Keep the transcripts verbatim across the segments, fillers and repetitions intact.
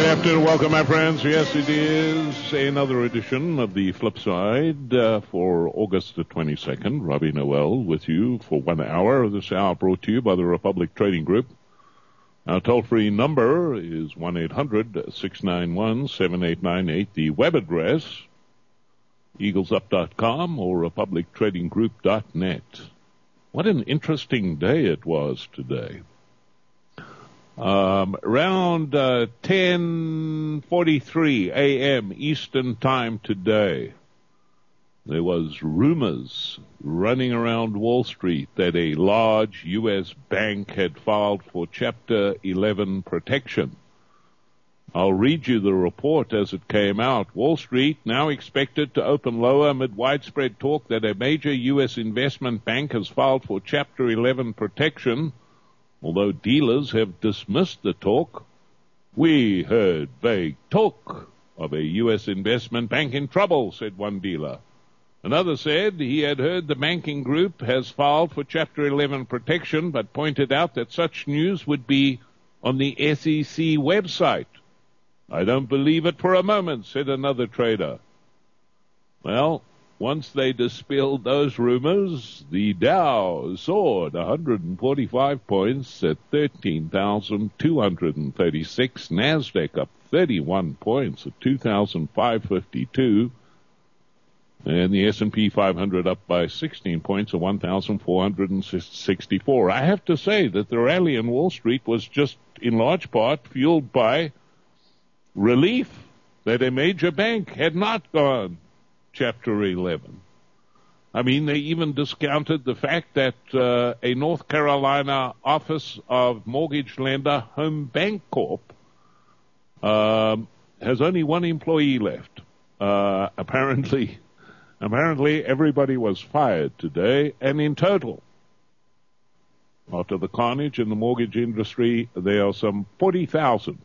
afternoon. Welcome, my friends. Yes, it is another edition of the Flip Side uh, for August the twenty-second. Robbie Noel with you for one hour. This hour brought to you by the Republic Trading Group. Our toll-free number is one eight hundred six nine one seven eight nine eight. The web address, eagles up dot com or republic trading group dot net. What an interesting day it was today. Um, around uh, ten forty-three a.m. Eastern Time today, there was rumors running around Wall Street that a large U S bank had filed for Chapter eleven protection. I'll read you the report as it came out. Wall Street now expected to open lower amid widespread talk that a major U S investment bank has filed for Chapter eleven protection. Although dealers have dismissed the talk, we heard vague talk of a U S investment bank in trouble, said one dealer. Another said he had heard the banking group has filed for Chapter eleven protection, but pointed out that such news would be on the S E C website. I don't believe it for a moment, said another trader. Well, once they dispelled those rumors, the Dow soared one hundred forty-five points at thirteen thousand two hundred thirty-six. NASDAQ up thirty-one points at two thousand five hundred fifty-two. And the S and P five hundred up by sixteen points at one thousand four hundred sixty-four. I have to say that the rally on Wall Street was just in large part fueled by relief that a major bank had not gone Chapter eleven. I mean, they even discounted the fact that uh, a North Carolina office of mortgage lender Home Bank Corp um, has only one employee left. Uh, apparently, apparently everybody was fired today, and in total, after the carnage in the mortgage industry, there are some forty thousand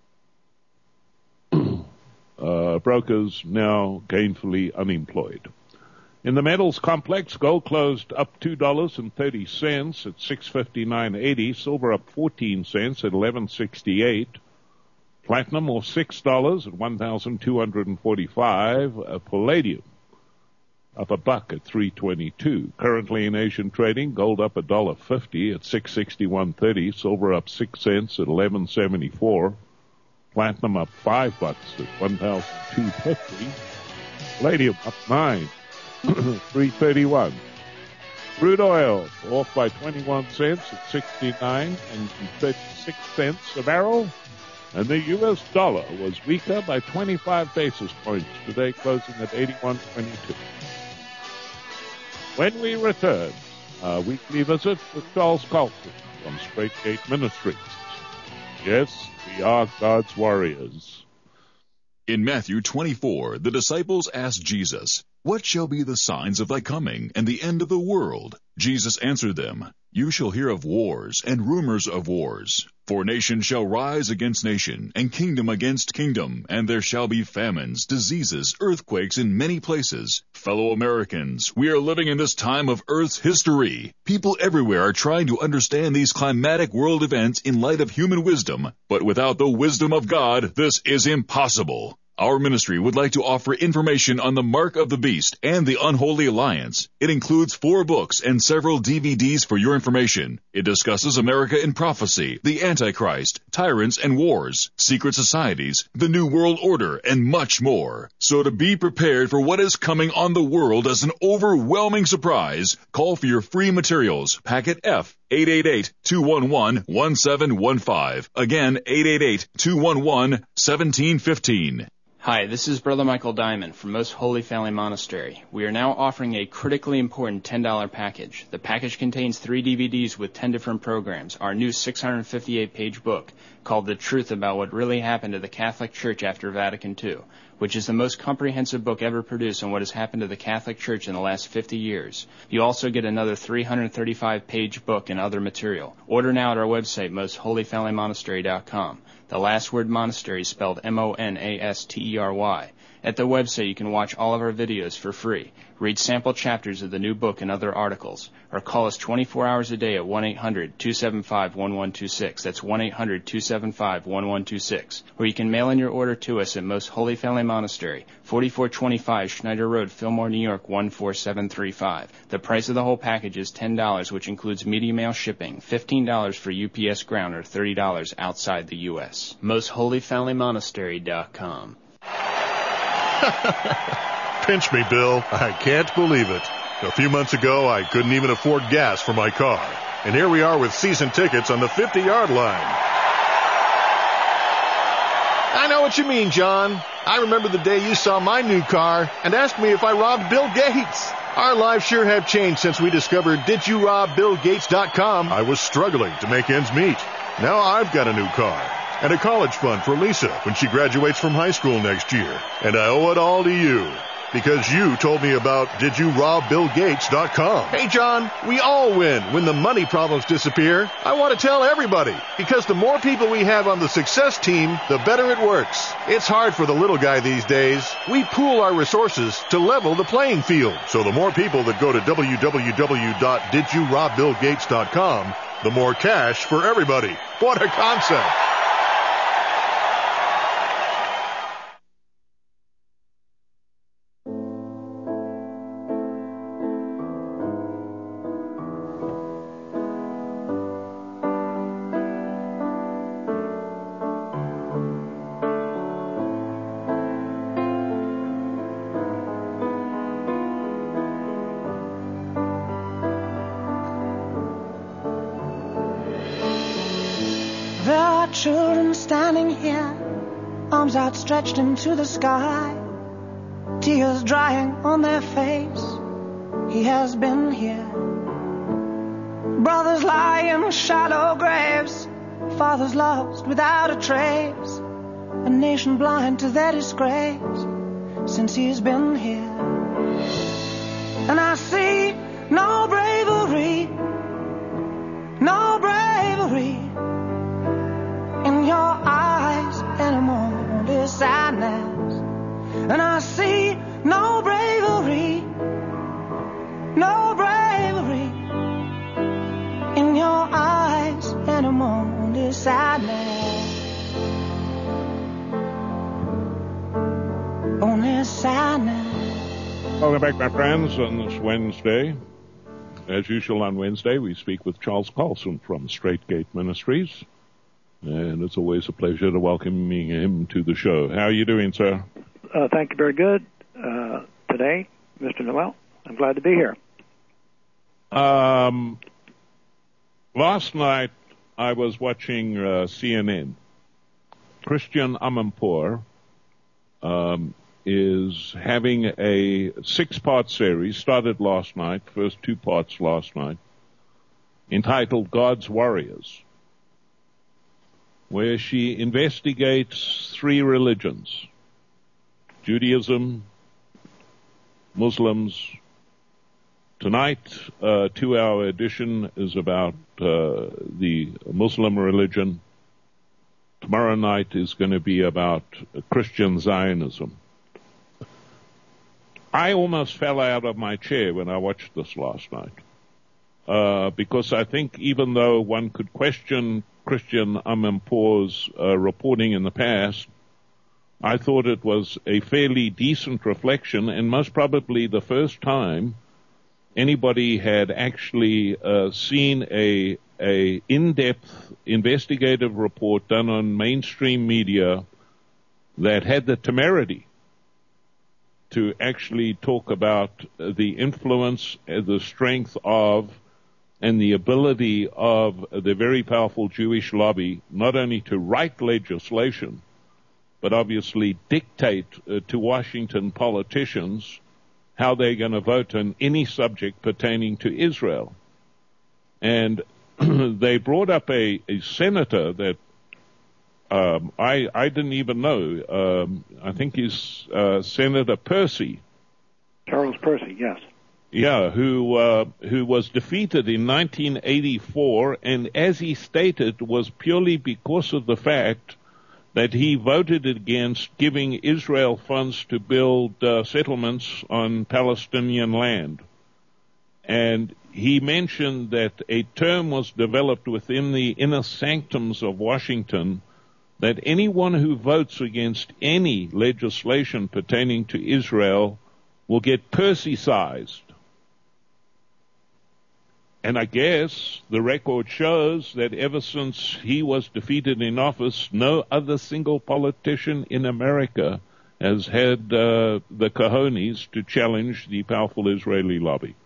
Uh, brokers now gainfully unemployed. In the metals complex, gold closed up two dollars and thirty cents at six fifty-nine eighty. Silver up fourteen cents at eleven sixty-eight. Platinum off six dollars at one thousand two hundred forty-five. Uh, palladium up a buck at three twenty-two. Currently in Asian trading, gold up a dollar fifty at six sixty-one thirty. Silver up six cents at eleven seventy-four. Platinum up five bucks at one thousand two fifty. Palladium up nine, three thirty-one. Crude oil off by twenty-one cents at sixty-nine and thirty-six cents a barrel. And the U S dollar was weaker by twenty-five basis points today, closing at eighty-one twenty-two. When we return, a weekly visit with Charles Colton from Straight Gate Ministries. Yes, we are God's warriors. In Matthew twenty-four, the disciples asked Jesus, "What shall be the signs of thy coming and the end of the world?" Jesus answered them, "You shall hear of wars and rumors of wars. For nation shall rise against nation, and kingdom against kingdom, and there shall be famines, diseases, earthquakes in many places." Fellow Americans, we are living in this time of Earth's history. People everywhere are trying to understand these climatic world events in light of human wisdom, but without the wisdom of God, this is impossible. Our ministry would like to offer information on the Mark of the Beast and the Unholy Alliance. It includes four books and several D V Ds for your information. It discusses America in prophecy, the Antichrist, tyrants and wars, secret societies, the New World Order, and much more. So to be prepared for what is coming on the world as an overwhelming surprise, call for your free materials, packet F, eight eight eight, two one one, one seven one five. Again, eight eight eight, two one one, one seven one five. Hi, this is Brother Michael Diamond from Most Holy Family Monastery. We are now offering a critically important ten dollar package. The package contains three D V Ds with ten different programs, our new six hundred fifty-eight page book called The Truth About What Really Happened to the Catholic Church After Vatican Two, which is the most comprehensive book ever produced on what has happened to the Catholic Church in the last fifty years. You also get another three hundred thirty-five page book and other material. Order now at our website, most holy family monastery dot com. The last word monastery is spelled M O N A S T E R Y. At the website, you can watch all of our videos for free, read sample chapters of the new book and other articles, or call us twenty-four hours a day at one eight hundred two seven five one one two six. That's one eight hundred two seven five one one two six. Or you can mail in your order to us at Most Holy Family Monastery, forty-four twenty-five Schneider Road, Fillmore, New York, one four seven three five. The price of the whole package is ten dollars, which includes media mail shipping, fifteen dollars for U P S ground, or thirty dollars outside the U S Most Holy Family Monastery dot com. Pinch me, Bill. I can't believe it. A few months ago, I couldn't even afford gas for my car. And here we are with season tickets on the fifty-yard line. I know what you mean, John. I remember the day you saw my new car and asked me if I robbed Bill Gates. Our lives sure have changed since we discovered did you rob bill gates dot com. I was struggling to make ends meet. Now I've got a new car and a college fund for Lisa when she graduates from high school next year. And I owe it all to you, because you told me about did you rob bill gates dot com. Hey, John, we all win when the money problems disappear. I want to tell everybody, because the more people we have on the success team, the better it works. It's hard for the little guy these days. We pool our resources to level the playing field. So the more people that go to w w w dot did you rob bill gates dot com, the more cash for everybody. What a concept. Children standing here, arms outstretched into the sky, tears drying on their face. He has been here. Brothers lie in shallow graves, fathers lost without a trace, a nation blind to their disgrace since he's been here. And I see no bravery, no bravery in your eyes anymore, only sadness. And I see no bravery, no bravery in your eyes anymore, only sadness, only sadness. Welcome back, my friends, on this Wednesday. As usual on Wednesday, we speak with Charles Carlson from Straight Gate Ministries. And it's always a pleasure to welcome him to the show. How are you doing, sir? Uh, thank you very good. Uh, today, Mister Noel, I'm glad to be here. Um, last night, I was watching uh, C N N. Christian Amanpour um, is having a six-part series, started last night, first two parts last night, entitled God's Warriors, where she investigates three religions: Judaism, Muslims. Tonight, uh, two-hour edition is about uh, the Muslim religion. Tomorrow night is going to be about Christian Zionism. I almost fell out of my chair when I watched this last night, uh, because I think even though one could question Christian Amanpour's uh, reporting in the past, I thought it was a fairly decent reflection, and most probably the first time anybody had actually uh, seen a a in-depth investigative report done on mainstream media that had the temerity to actually talk about the influence, the strength of, and the ability of the very powerful Jewish lobby not only to write legislation, but obviously dictate uh, to Washington politicians how they're going to vote on any subject pertaining to Israel. And they brought up a, a senator that um, I, I didn't even know. Um, I think he's uh, Senator Percy. Charles Percy, yes. Yeah, who uh, who was defeated in nineteen eighty-four, and as he stated, was purely because of the fact that he voted against giving Israel funds to build uh, settlements on Palestinian land. And he mentioned that a term was developed within the inner sanctums of Washington that anyone who votes against any legislation pertaining to Israel will get Percy-sized. And I guess the record shows that ever since he was defeated in office, no other single politician in America has had uh, the cojones to challenge the powerful Israeli lobby.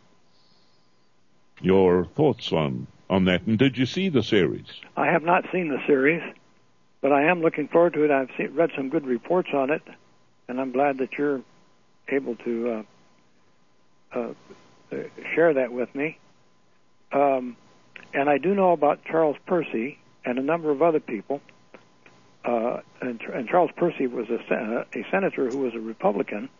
Your thoughts on, on that? And did you see the series? I have not seen the series, but I am looking forward to it. I've seen, read some good reports on it, and I'm glad that you're able to uh, uh, share that with me. Um, and I do know about Charles Percy and a number of other people. Uh, and, and Charles Percy was a, sen- a senator who was a Republican.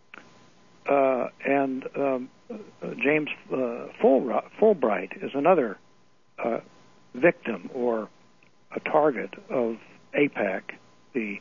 Uh, and um, uh, James uh, Fulbright, Fulbright is another uh, victim or a target of AIPAC, the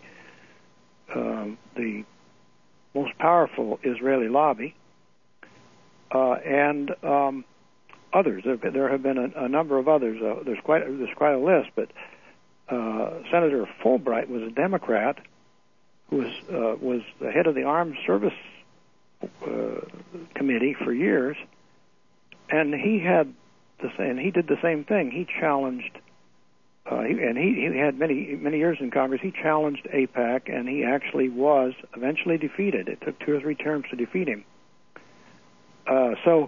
um, the most powerful Israeli lobby, uh, and um, others. There, there have been a, a number of others. Uh, there's quite there's quite a list, but uh, Senator Fulbright was a Democrat who was uh, was the head of the Armed Service uh, Committee for years, and he had the same. He did the same thing. He challenged, uh, he, and he, he had many many years in Congress. He challenged AIPAC, and he actually was eventually defeated. It took two or three terms to defeat him. Uh, so.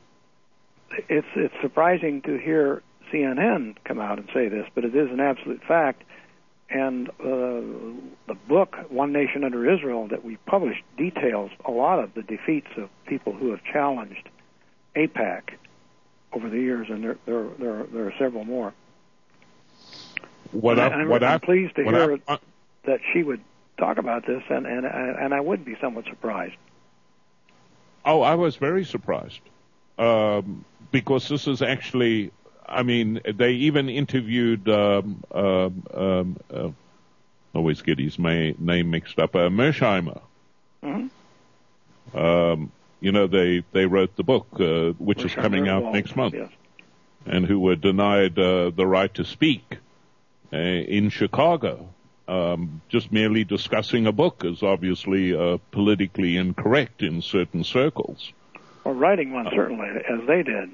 It's it's surprising to hear C N N come out and say this, but it is an absolute fact. And uh, the book, One Nation Under Israel, that we published details a lot of the defeats of people who have challenged AIPAC over the years, and there there there are, there are several more. What I, I'm, what I'm I, pleased to hear I, that she would talk about this, and and and I would be somewhat surprised. Oh, I was very surprised. Um, because this is actually, I mean, they even interviewed, um, um, um, uh, always get his may, name mixed up, uh, Mersheimer. Mm-hmm. Um, you know, they, they wrote the book, uh, which Mersheimer is coming out Wald, next month, yes. And who were denied uh, the right to speak uh, in Chicago. Um, just merely discussing a book is obviously uh, politically incorrect in certain circles. Or writing one, certainly, as they did.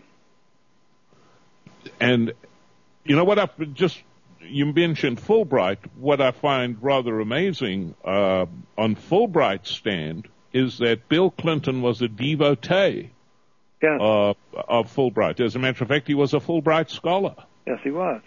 And, you know what, I just, you mentioned Fulbright. What I find rather amazing uh, on Fulbright's stand is that Bill Clinton was a devotee yes. uh, of Fulbright. As a matter of fact, he was a Fulbright scholar. Yes, he was.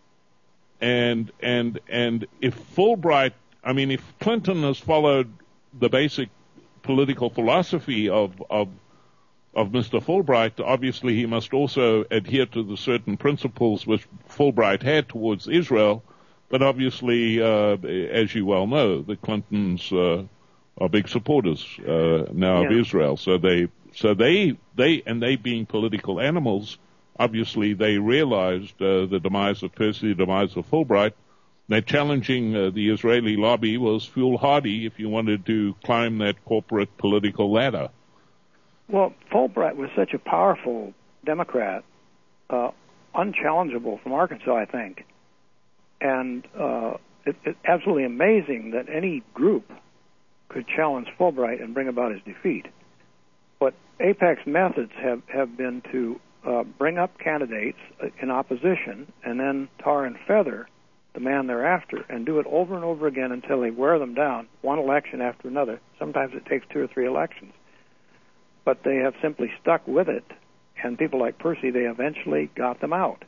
And, and, and if Fulbright, I mean, if Clinton has followed the basic political philosophy of, of of Mister Fulbright, obviously he must also adhere to the certain principles which Fulbright had towards Israel, but obviously, uh, as you well know, the Clintons uh, are big supporters uh, now yeah. of Israel. So they, so they, they, and they being political animals, obviously they realized uh, the demise of Percy, the demise of Fulbright. That challenging uh, the Israeli lobby was foolhardy if you wanted to climb that corporate political ladder. Well, Fulbright was such a powerful Democrat, uh, unchallengeable from Arkansas, I think. And uh, it's it, absolutely amazing that any group could challenge Fulbright and bring about his defeat. But AIPAC's methods have, have been to uh, bring up candidates in opposition and then tar and feather the man they're after and do it over and over again until they wear them down, one election after another. Sometimes it takes two or three elections. But they have simply stuck with it, and people like Percy, they eventually got them out.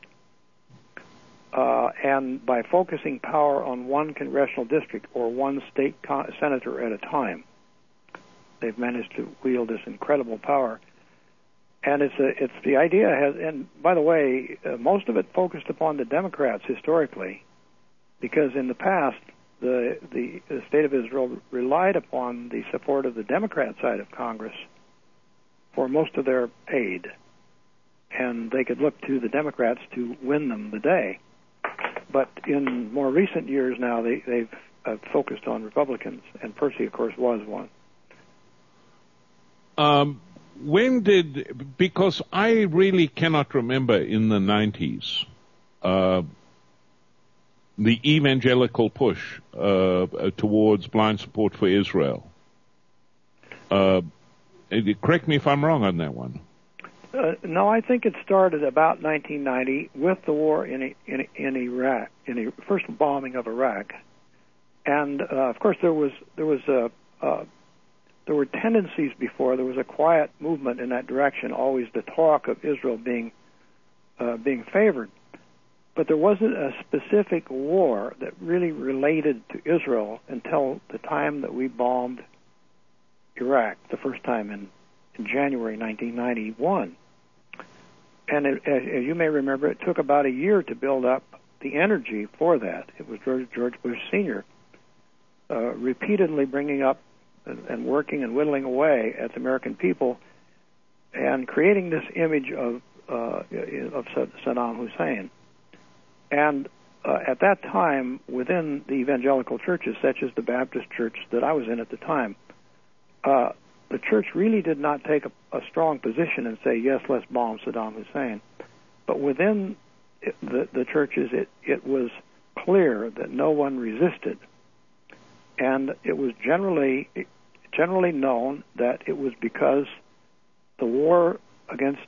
Uh, and by focusing power on one congressional district or one state con- senator at a time, they've managed to wield this incredible power. And it's a, it's the idea has, and by the way, uh, most of it focused upon the Democrats historically, because in the past the, the the state of Israel relied upon the support of the Democrat side of Congress for most of their aid, and they could look to the Democrats to win them the day. But in more recent years now, they, they've uh, focused on Republicans, and Percy, of course, was one. Um, when did, because I really cannot remember in the nineties, uh, the evangelical push uh, towards blind support for Israel. Uh, correct me if I'm wrong on that one. Uh, no, I think it started about nineteen ninety with the war in in, in Iraq, in the first bombing of Iraq, and uh, of course there was there was a uh, there were tendencies before. There was a quiet movement in that direction, always the talk of Israel being uh, being favored, but there wasn't a specific war that really related to Israel until the time that we bombed Iraq the first time in, in January nineteen ninety-one. And it, as you may remember, it took about a year to build up the energy for that. It was George, George Bush Senior uh, repeatedly bringing up and, and working and whittling away at the American people and creating this image of uh, of Saddam Hussein. And uh, at that time, within the evangelical churches, such as the Baptist church that I was in at the time, uh, the church really did not take a, a strong position and say, yes, let's bomb Saddam Hussein. But within it, the, the churches, it, it was clear that no one resisted. And it was generally generally known that it was because the war against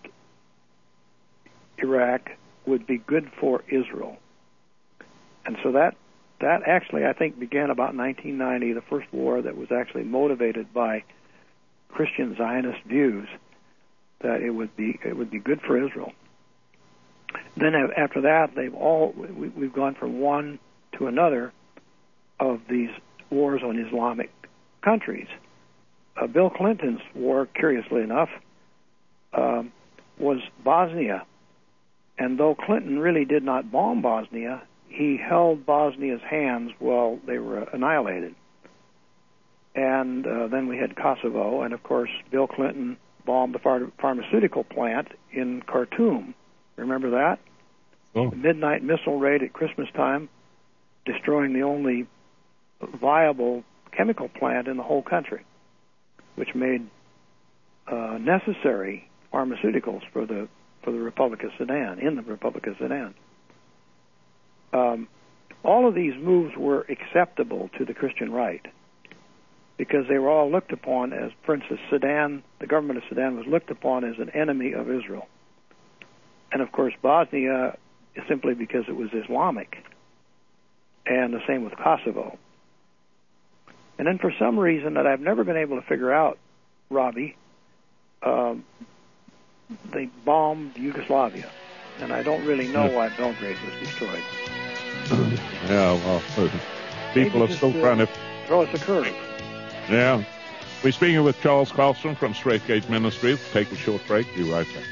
Iraq would be good for Israel. And so that that actually, I think, began about nineteen ninety, the first war that was actually motivated by Christian Zionist views that it would be it would be good for Israel. Then after that, they've all we, we've gone from one to another of these wars on Islamic countries. Uh, Bill Clinton's war, curiously enough, um, was Bosnia, and though Clinton really did not bomb Bosnia, he held Bosnia's hands while they were annihilated. And uh, then we had Kosovo, and of course, Bill Clinton bombed the phar- pharmaceutical plant in Khartoum. Remember that? Oh. The midnight missile raid at Christmas time, destroying the only viable chemical plant in the whole country, which made uh, necessary pharmaceuticals for the for the Republic of Sudan, in the Republic of Sudan. Um, all of these moves were acceptable to the Christian right, because they were all looked upon as, for instance, Sudan, the government of Sudan was looked upon as an enemy of Israel. And of course, Bosnia, simply because it was Islamic. And the same with Kosovo. And then for some reason that I've never been able to figure out, Robbie, um, they bombed Yugoslavia. And I don't really know why Belgrade was destroyed. Yeah, well, people Maybe are just, still uh, trying to... Throw us a curve. Yeah. We're speaking with Charles Carlson from Straight Gate Ministries. Take a short break. Be right back.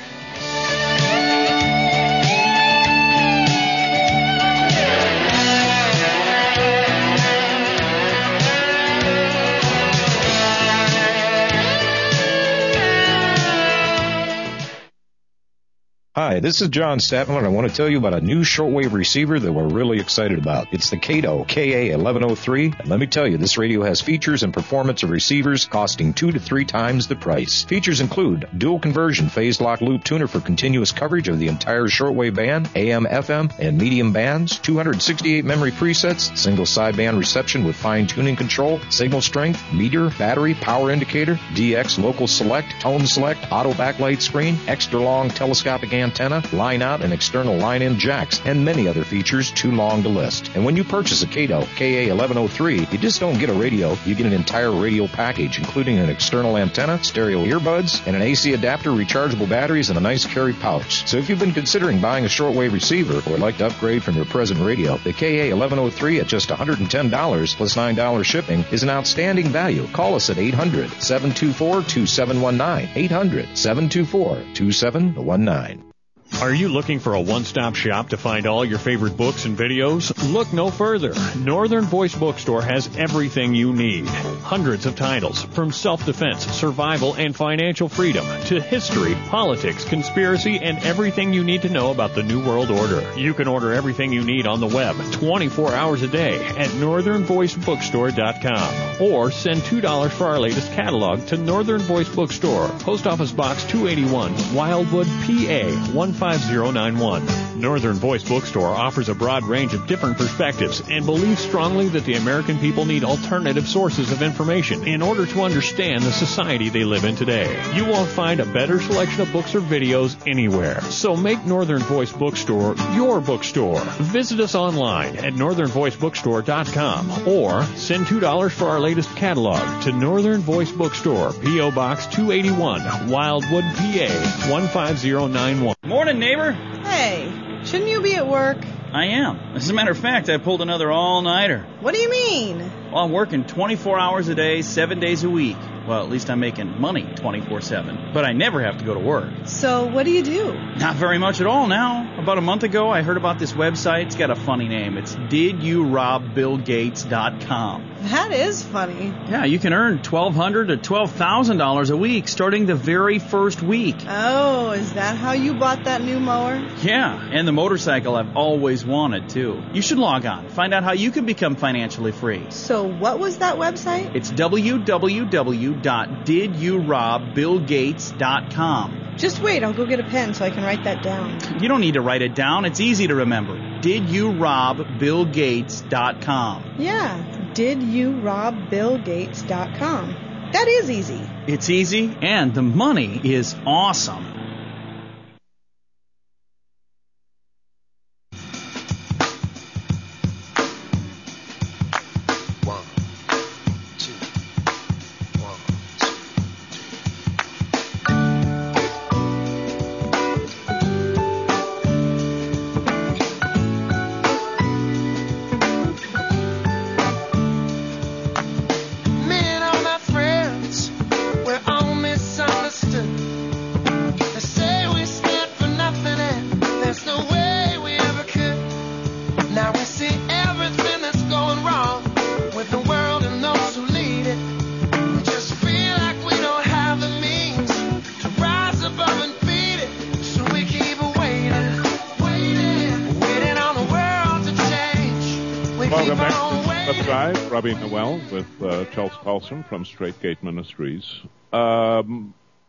Hi, this is John Statman, and I want to tell you about a new shortwave receiver that we're really excited about. It's the Kato K A eleven oh three, and let me tell you, this radio has features and performance of receivers costing two to three times the price. Features include dual conversion phase lock loop tuner for continuous coverage of the entire shortwave band, A M, F M, and medium bands, two hundred sixty-eight memory presets, single sideband reception with fine tuning control, signal strength, meter, battery, power indicator, D X local select, tone select, auto backlight screen, extra long telescopic antenna, line out and external line in jacks, and many other features too long to list. And when you purchase a Kato K A eleven oh three, you just don't get a radio, you get an entire radio package, including an external antenna, stereo earbuds, and an A C adapter, rechargeable batteries, and a nice carry pouch. So if you've been considering buying a shortwave receiver or would like to upgrade from your present radio, the K A eleven oh three at just one hundred ten dollars plus nine dollars shipping is an outstanding value. Call us at eight hundred, seven two four, two seven one nine, eight hundred, seven two four, two seven one nine. Are you looking for a one-stop shop to find all your favorite books and videos? Look no further. Northern Voice Bookstore has everything you need. Hundreds of titles, from self-defense, survival, and financial freedom to history, politics, conspiracy, and everything you need to know about the New World Order. You can order everything you need on the web twenty-four hours a day at northern voice bookstore dot com or send two dollars for our latest catalog to Northern Voice Bookstore, Post Office Box two eighty-one, Wildwood, P A one five zero nine one. Northern Voice Bookstore offers a broad range of different perspectives and believes strongly that the American people need alternative sources of information in order to understand the society they live in today. You won't find a better selection of books or videos anywhere. So make Northern Voice Bookstore your bookstore. Visit us online at northern voice bookstore dot com or send two dollars for our latest catalog to Northern Voice Bookstore, P O Box two eighty-one, Wildwood, P A one five zero nine one. Morning, neighbor. Hey, shouldn't you be at work? I am. As a matter of fact, I pulled another all-nighter. What do you mean? Well, I'm working twenty-four hours a day, seven days a week. Well, at least I'm making money twenty-four seven. But I never have to go to work. So what do you do? Not very much at all now. About a month ago, I heard about this website. It's got a funny name. It's did you rob bill gates dot com. That is funny. Yeah, you can earn twelve hundred dollars to twelve thousand dollars a week starting the very first week. Oh, is that how you bought that new mower? Yeah, and the motorcycle I've always wanted, too. You should log on. Find out how you can become financially free. So what was that website? It's w w w dot did you rob bill gates dot com. Just wait, I'll go get a pen so I can write that down. You don't need to write it down. It's easy to remember. did you rob bill gates dot com. Yeah, did you rob bill gates dot com. That is easy. It's easy, and the money is awesome. Robbie Noel with uh, Charles Carlson from Straight Gate Ministries. Um,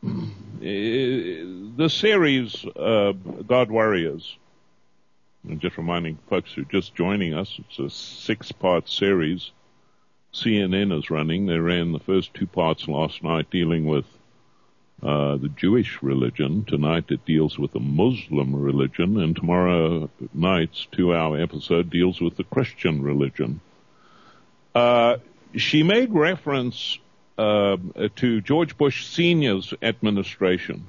the series uh, God Warriors, and just reminding folks who are just joining us, it's a six-part series. C N N is running. They ran the first two parts last night dealing with uh, the Jewish religion. Tonight it deals with the Muslim religion, and tomorrow night's two-hour episode deals with the Christian religion. Uh, she made reference uh, to George Bush Senior's administration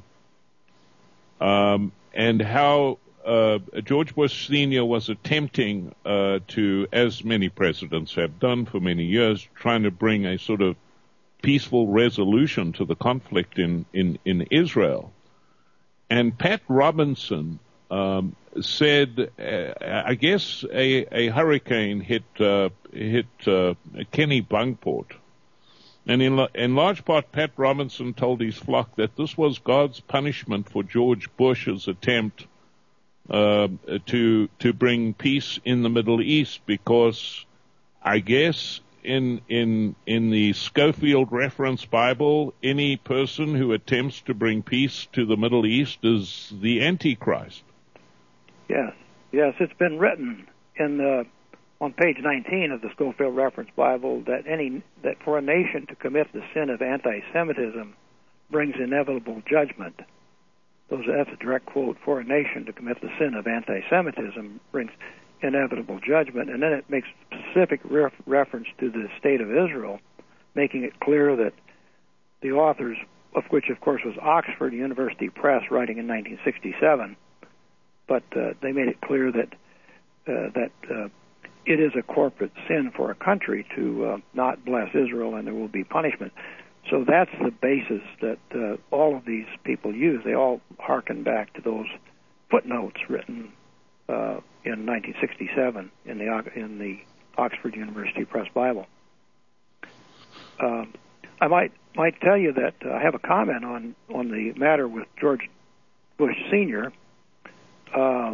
um, and how uh, George Bush Senior was attempting uh, to, as many presidents have done for many years, trying to bring a sort of peaceful resolution to the conflict in, in, in Israel. And Pat Robinson um, said, uh, I guess a, a hurricane hit uh, hit uh, Kenny Bunkport. And in, in large part, Pat Robinson told his flock that this was God's punishment for George Bush's attempt uh, to to bring peace in the Middle East, because I guess in in in the Scofield Reference Bible, any person who attempts to bring peace to the Middle East is the Antichrist. Yes, yes, it's been written in the, on page nineteen of the Scofield Reference Bible that any that for a nation to commit the sin of anti-Semitism brings inevitable judgment. Those that's a direct quote. For a nation to commit the sin of anti-Semitism brings inevitable judgment, and then it makes specific ref, reference to the state of Israel, making it clear that the authors, of which of course was Oxford University Press, writing in nineteen sixty-seven. But uh, they made it clear that uh, that uh, it is a corporate sin for a country to uh, not bless Israel, and there will be punishment. So that's the basis that uh, all of these people use. They all hearken back to those footnotes written uh, in nineteen sixty-seven in the in the Oxford University Press Bible. Um, I might might tell you that uh, I have a comment on, on the matter with George Bush Senior, uh,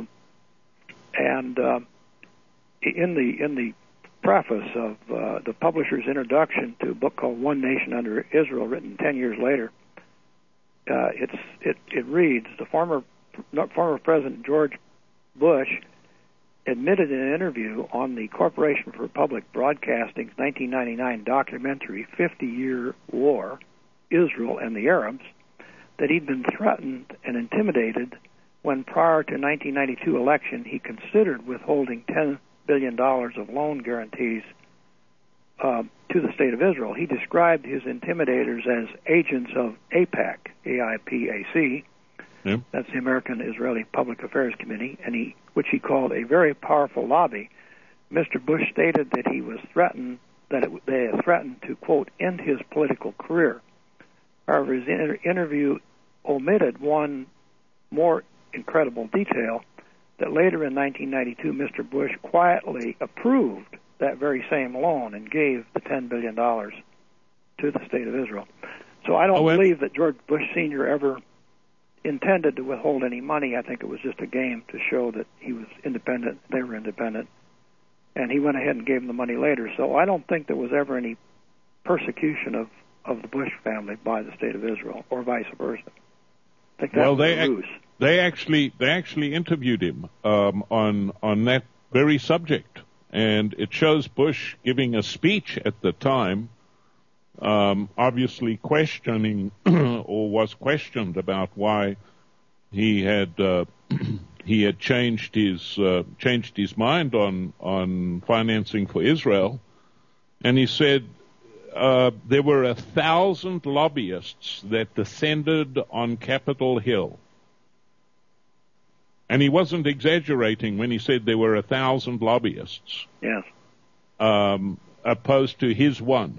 and uh, in the in the preface of uh, the publisher's introduction to a book called One Nation Under Israel, written ten years later, uh, it's it it reads: the former former President George Bush admitted in an interview on the Corporation for Public Broadcasting's nineteen ninety-nine documentary fifty-Year War, Israel and the Arabs, that he'd been threatened and intimidated when prior to nineteen ninety-two election he considered withholding ten billion dollars of loan guarantees uh, to the State of Israel. He described his intimidators as agents of AIPAC, A I P A C, Yep. That's the American Israeli Public Affairs Committee, and he, which he called a very powerful lobby. Mister Bush stated that he was threatened, that it, they had threatened to, quote, end his political career. However, his inter- interview omitted one more incredible detail, that later in nineteen ninety-two, Mister Bush quietly approved that very same loan and gave the ten billion dollars to the State of Israel. So I don't oh, believe that George Bush Senior ever intended to withhold any money. I think it was just a game to show that he was independent, they were independent, and he went ahead and gave them the money later. So I don't think there was ever any persecution of, of the Bush family by the State of Israel, or vice versa. I think that well, was they a ruse. they actually they actually interviewed him um, on on that very subject, and it shows Bush giving a speech at the time, um, obviously questioning or was questioned about why he had uh, he had changed his uh, changed his mind on on financing for Israel, and he said uh, there were a thousand lobbyists that descended on Capitol Hill. And he wasn't exaggerating when he said there were a thousand lobbyists. Yes. Um, opposed to his one.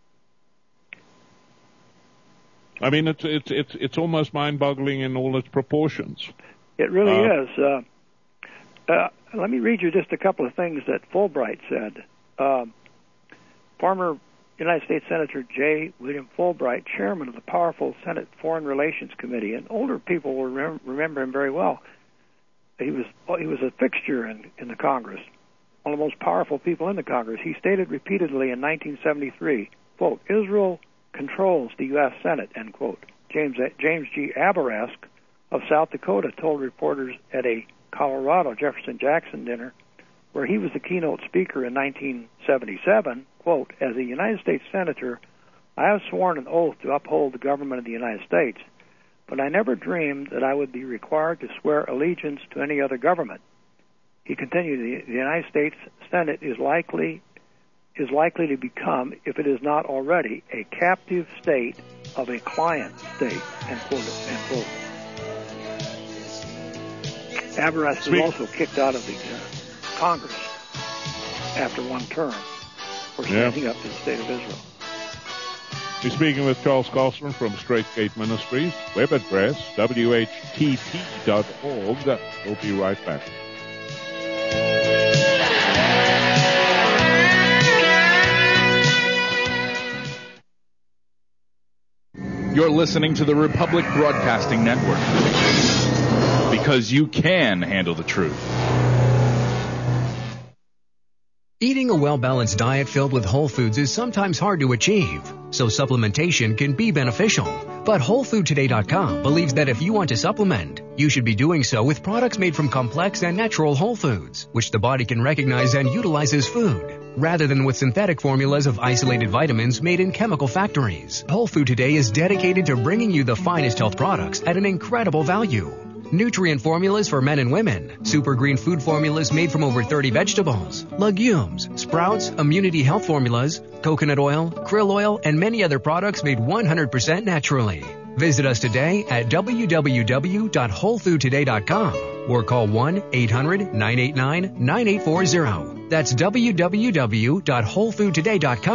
I mean, it's it's it's it's almost mind-boggling in all its proportions. It really uh, is. Uh, uh, let me read you just a couple of things that Fulbright said. Uh, former United States Senator J. William Fulbright, chairman of the powerful Senate Foreign Relations Committee, and older people will rem- remember him very well. He was he was a fixture in, in the Congress, one of the most powerful people in the Congress. He stated repeatedly in nineteen seventy-three, quote, Israel controls the U S Senate, end quote. James James G. Aberask of South Dakota told reporters at a Colorado Jefferson Jackson dinner, where he was the keynote speaker in nineteen seventy-seven, quote, as a United States Senator, I have sworn an oath to uphold the government of the United States, but I never dreamed that I would be required to swear allegiance to any other government. He continued, the, the United States Senate is likely is likely to become, if it is not already, a captive state of a client state, end quote, end quote. Aberask was also kicked out of the uh, Congress after one term for standing yeah. up to the State of Israel. We're speaking with Charles Carlson from Straight Gate Ministries, web address w h t t dot org. We'll be right back. You're listening to the Republic Broadcasting Network, because you can handle the truth. Eating a well-balanced diet filled with whole foods is sometimes hard to achieve, so supplementation can be beneficial. But Whole Food Today dot com believes that if you want to supplement, you should be doing so with products made from complex and natural whole foods, which the body can recognize and utilize as food, rather than with synthetic formulas of isolated vitamins made in chemical factories. Whole Food Today is dedicated to bringing you the finest health products at an incredible value. Nutrient formulas for men and women, super green food formulas made from over thirty vegetables, legumes, sprouts, immunity health formulas, coconut oil, krill oil, and many other products made one hundred percent naturally. Visit us today at w w w dot whole food today dot com or call one eight hundred nine eight nine nine eight four zero. That's w w w dot whole food today dot com.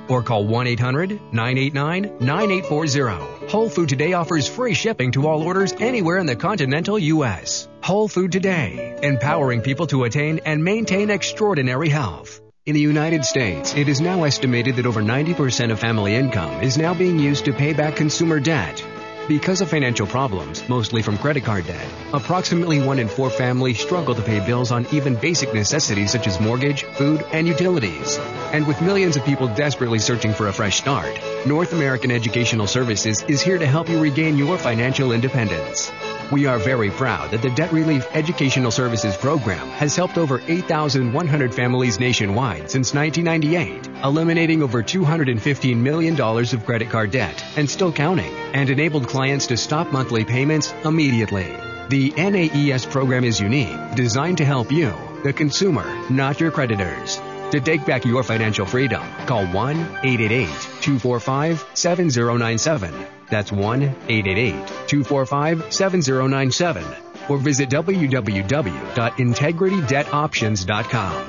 or call one eight hundred nine eight nine nine eight four zero. Whole Food Today offers free shipping to all orders anywhere in the continental U S. Whole Food Today, empowering people to attain and maintain extraordinary health. In the United States, it is now estimated that over ninety percent of family income is now being used to pay back consumer debt. Because of financial problems, mostly from credit card debt, approximately one in four families struggle to pay bills on even basic necessities such as mortgage, food, and utilities. And with millions of people desperately searching for a fresh start, North American Educational Services is here to help you regain your financial independence. We are very proud that the Debt Relief Educational Services Program has helped over eight thousand one hundred families nationwide since nineteen ninety-eight, eliminating over two hundred fifteen million dollars of credit card debt and still counting, and enabled clients to stop monthly payments immediately. The N A E S program is unique, designed to help you, the consumer, not your creditors. To take back your financial freedom, call one eight eight eight two four five seven zero nine seven. That's one eight eight eight two four five seven zero nine seven. Or visit w w w dot integrity debt options dot com.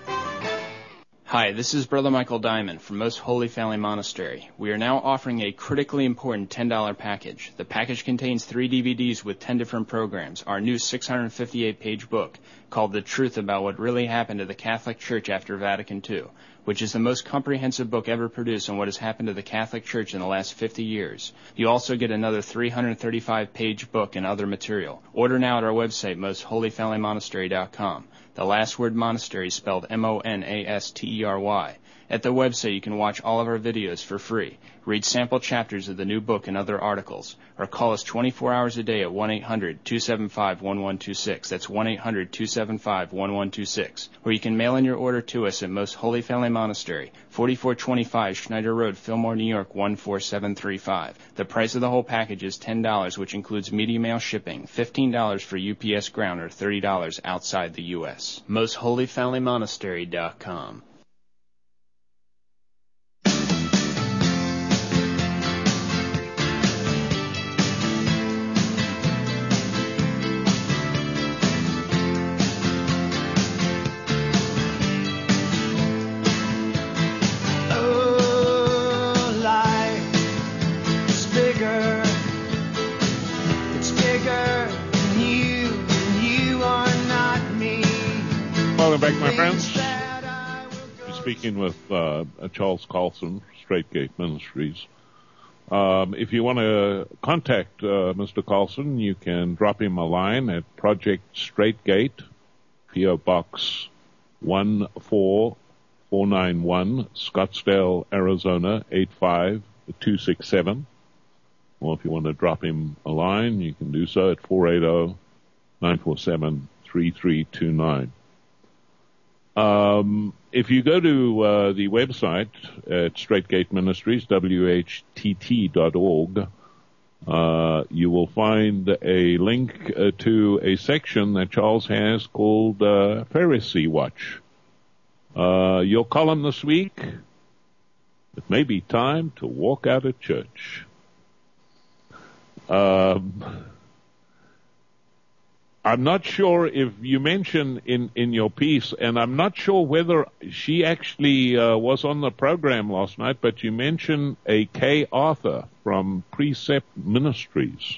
Hi, this is Brother Michael Diamond from Most Holy Family Monastery. We are now offering a critically important ten dollar package. The package contains three D V Ds with ten different programs, our new six hundred fifty-eight page book called The Truth About What Really Happened to the Catholic Church After Vatican Two, which is the most comprehensive book ever produced on what has happened to the Catholic Church in the last fifty years. You also get another three hundred thirty-five page book and other material. Order now at our website, most holy family monastery dot com. The last word monastery is spelled M O N A S T E R Y. At the website, you can watch all of our videos for free, read sample chapters of the new book and other articles, or call us twenty-four hours a day at one eight hundred two seven five one one two six. That's one eight hundred two seven five one one two six. Or you can mail in your order to us at Most Holy Family Monastery, forty-four twenty-five Schneider Road, Fillmore, New York, one four seven three five. The price of the whole package is ten dollars, which includes media mail shipping, fifteen dollars for U P S ground, or thirty dollars outside the U S. most holy family monastery dot com. Welcome back, my friends. We're speaking with uh, Charles Carlson, Straight Gate Ministries. Um, if you want to contact uh, Mister Carlson, you can drop him a line at Project Straight Gate, P O Box one four four nine one, Scottsdale, Arizona eight five two six seven. Or if you want to drop him a line, you can do so at four eight zero nine four seven three three two nine. Um, if you go to uh, the website at Straight Gate Ministries, W H T T dot org, uh, you will find a link uh, to a section that Charles has called uh, Pharisee Watch. Uh, your column this week, it may be time to walk out of church. Um... I'm not sure if you mentioned in, in your piece, and I'm not sure whether she actually uh, was on the program last night, but you mentioned a Kay Arthur from Precept Ministries.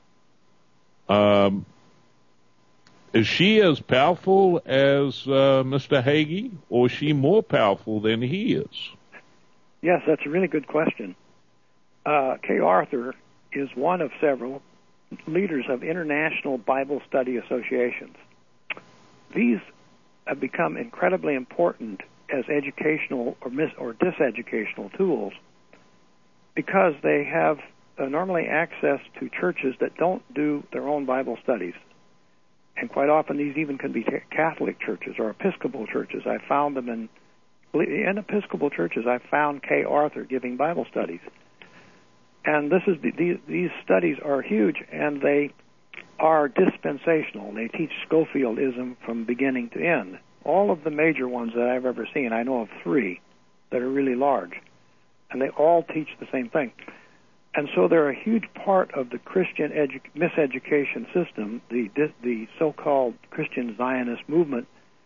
Um, is she as powerful as uh, Mister Hagee, or is she more powerful than he is? Yes, that's a really good question. Uh, Kay Arthur is one of several leaders of international Bible study associations. These have become incredibly important as educational or mis- or diseducational tools because they have uh, normally access to churches that don't do their own Bible studies. And quite often these even can be Catholic churches or Episcopal churches. I found them in, in Episcopal churches. I found Kay Arthur giving Bible studies. And this is these, these studies are huge, and they are dispensational. They teach Schofieldism from beginning to end. All of the major ones that I've ever seen, I know of three that are really large, and they all teach the same thing. And so they're a huge part of the Christian edu- miseducation system. The the so-called Christian Zionist movement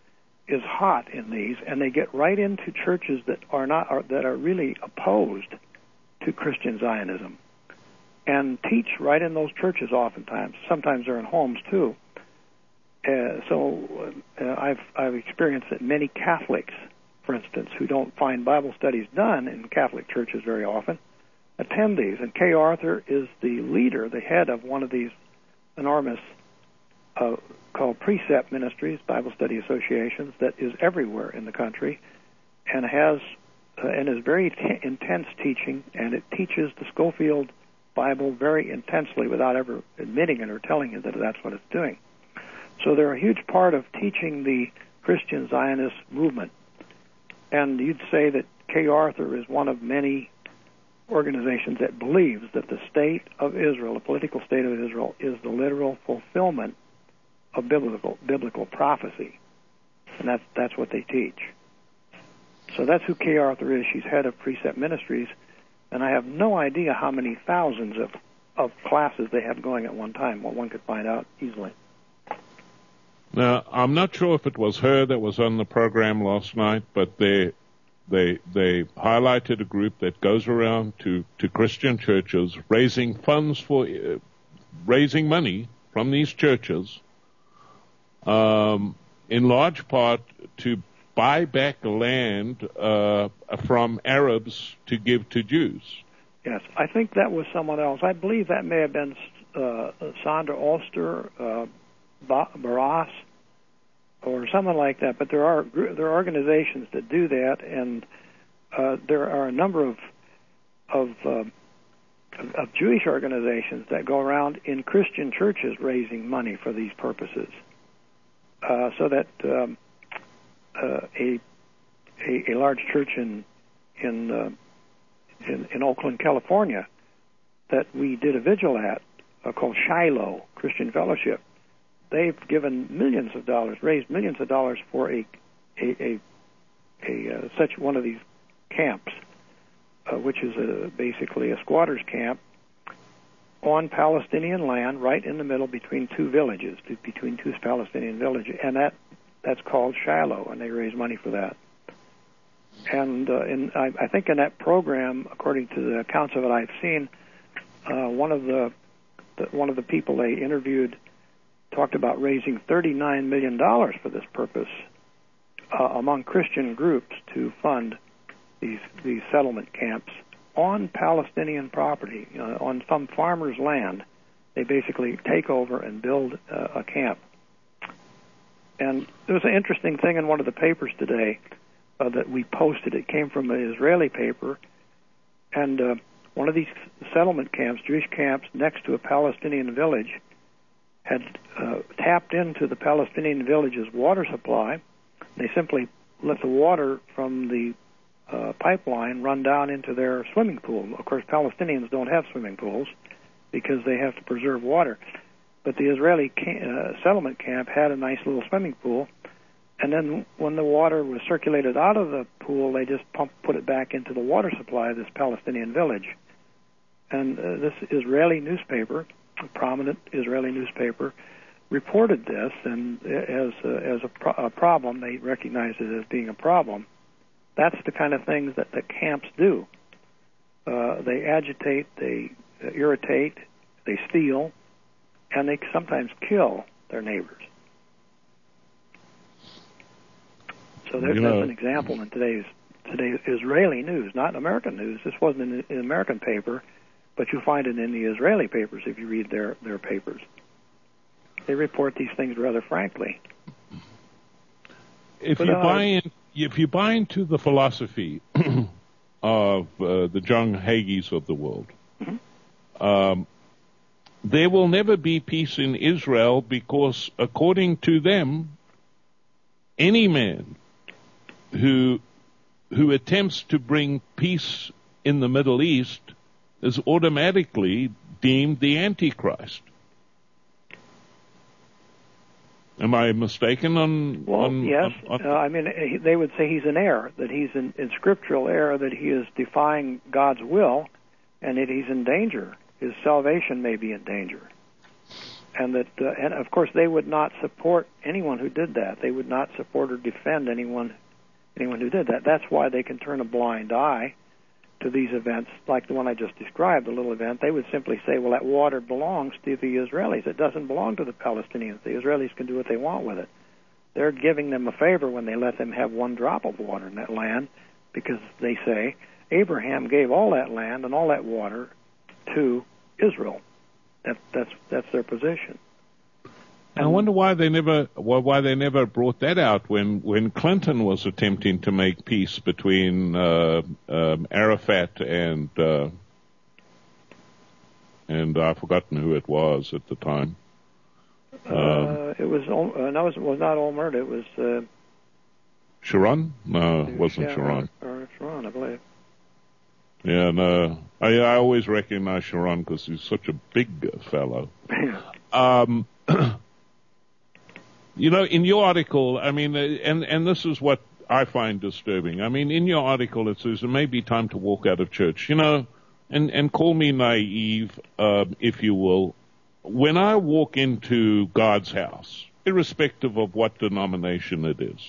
is hot in these, and they get right into churches that are not are, that are really opposed to Christian Zionism, and teach right in those churches. Oftentimes, sometimes they're in homes too. Uh, so uh, I've I've experienced that many Catholics, for instance, who don't find Bible studies done in Catholic churches very often, attend these. And Kay Arthur is the leader, the head of one of these enormous uh, called Precept Ministries, Bible Study Associations, that is everywhere in the country, and has uh, and is very t- intense teaching, and it teaches the Scofield Bible very intensely without ever admitting it or telling you that that's what it's doing. So they're a huge part of teaching the Christian Zionist movement. And you'd say that Kay Arthur is one of many organizations that believes that the state of Israel, the political state of Israel, is the literal fulfillment of biblical biblical prophecy. And that's, that's what they teach. So that's who Kay Arthur is. She's head of Precept Ministries. And I have no idea how many thousands of, of classes they have going at one time. Well, one could find out easily. Now, I'm not sure if it was her that was on the program last night, but they they they highlighted a group that goes around to, to Christian churches raising funds for uh, raising money from these churches, um, in large part to buy back land uh, from Arabs to give to Jews. Yes, I think that was someone else. I believe that may have been uh, Sandra Oster, uh, Barras, or someone like that. But there are there are organizations that do that, and uh, there are a number of of, uh, of Jewish organizations that go around in Christian churches raising money for these purposes, uh, so that um, uh, a, a a large church in in, uh, in in Oakland, California, that we did a vigil at, uh, called Shiloh Christian Fellowship. They've given millions of dollars, raised millions of dollars for a a a, a uh, such one of these camps, uh, which is a, basically a squatters camp on Palestinian land, right in the middle between two villages, between two Palestinian villages, and that that's called Shiloh, and they raise money for that. And uh, in, I, I think in that program, according to the accounts of it I've seen, uh, one of the, the one of the people they interviewed talked about raising thirty-nine million dollars for this purpose uh, among Christian groups to fund these these settlement camps on Palestinian property, you know, on some farmer's land. They basically take over and build uh, a camp. And there was an interesting thing in one of the papers today uh, that we posted. It came from an Israeli paper, and uh, one of these settlement camps, Jewish camps, next to a Palestinian village, had uh, tapped into the Palestinian village's water supply. They simply let the water from the uh, pipeline run down into their swimming pool. Of course, Palestinians don't have swimming pools because they have to preserve water. But the Israeli ca- uh, settlement camp had a nice little swimming pool, and then when the water was circulated out of the pool, they just pump, put it back into the water supply of this Palestinian village. And uh, this Israeli newspaper, a prominent Israeli newspaper, reported this, and as a, as a, pro- a problem, they recognize it as being a problem. That's the kind of things that the camps do. Uh, they agitate, they uh, irritate, they steal, and they sometimes kill their neighbors. So there's, you know, that's an example in today's today's Israeli news, not American news. This wasn't in an American paper, but you'll find it in the Israeli papers if you read their, their papers. They report these things rather frankly. If but, you uh, buy in, if you buy into the philosophy of uh, the John Hagees of the world, mm-hmm. um, there will never be peace in Israel because, according to them, any man who who attempts to bring peace in the Middle East is automatically deemed the Antichrist. Am I mistaken on? Well, on, yes. On, on, uh, I mean, they would say he's in error, that he's in, in scriptural error, that he is defying God's will, and that he's in danger. His salvation may be in danger. and that, uh, and of course, they would not support anyone who did that. They would not support or defend anyone, anyone who did that. That's why they can turn a blind eye to these events, like the one I just described, the little event. They would simply say, well, that water belongs to the Israelis. It doesn't belong to the Palestinians. The Israelis can do what they want with it. They're giving them a favor when they let them have one drop of water in that land, because they say Abraham gave all that land and all that water to Israel. That, that's that's their position. I wonder why they never why they never brought that out when, when Clinton was attempting to make peace between uh, um, Arafat and uh, and I've forgotten who it was at the time. Uh, uh, it was uh, no, it was not Olmert. It was uh, Sharon. No, it wasn't yeah, Sharon. Or, or Sharon, I believe. Yeah, no, I, I always recognize Sharon because he's such a big fellow. um. You know, in your article, I mean, and, and this is what I find disturbing. I mean, in your article, it says it may be time to walk out of church, you know, and, and call me naive, uh, if you will. When I walk into God's house, irrespective of what denomination it is,